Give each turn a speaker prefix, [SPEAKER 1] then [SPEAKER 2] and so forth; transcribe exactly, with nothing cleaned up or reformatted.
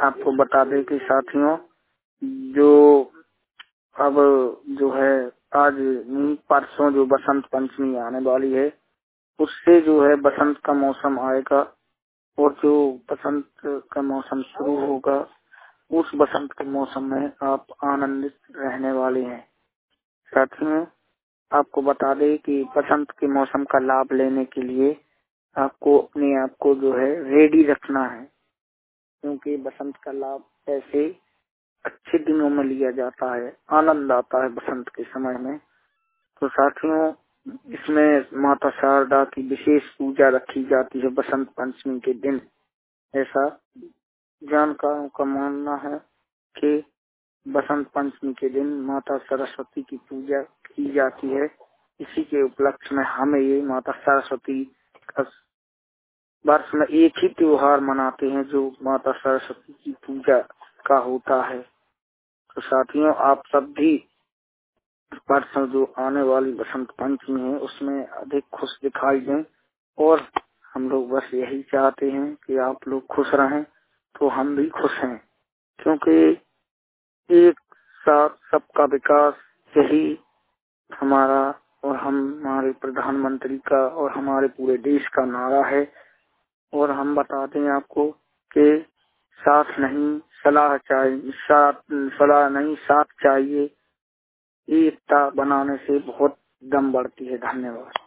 [SPEAKER 1] आपको बता दें कि साथियों, जो अब जो है आज नहीं, परसों जो बसंत पंचमी आने वाली है, उससे जो है बसंत का मौसम आएगा और जो बसंत का मौसम शुरू होगा, उस बसंत के मौसम में आप आनंदित रहने वाले हैं। साथियों, आपको बता दें कि बसंत के मौसम का लाभ लेने के लिए आपको अपने आप को जो है रेडी रखना है, क्योंकि बसंत का लाभ ऐसे अच्छे दिनों में लिया जाता है, आनंद आता है बसंत के समय में। तो साथियों, इसमें माता शारदा की विशेष पूजा रखी जाती है बसंत पंचमी के दिन। ऐसा जानकारों का मानना है कि बसंत पंचमी के दिन माता सरस्वती की पूजा की जाती है। इसी के उपलक्ष्य में हमें ये माता सरस्वती का वर्ष में एक ही त्योहार मनाते हैं जो माता सरस्वती की पूजा का होता है। तो साथियों, आप सब भी परसों जो आने वाली बसंत पंचमी है उसमें अधिक खुश दिखाई दें, और हम लोग बस यही चाहते हैं कि आप लोग खुश रहें तो हम भी खुश हैं, क्योंकि एक साथ सबका विकास, यही हमारा और हम हमारे प्रधानमंत्री का और हमारे पूरे देश का नारा है। और हम बता दें आपको कि साथ नहीं सलाह चाहिए, साथ सलाह नहीं साथ चाहिए। एकता बनाने से बहुत दम बढ़ती है। धन्यवाद।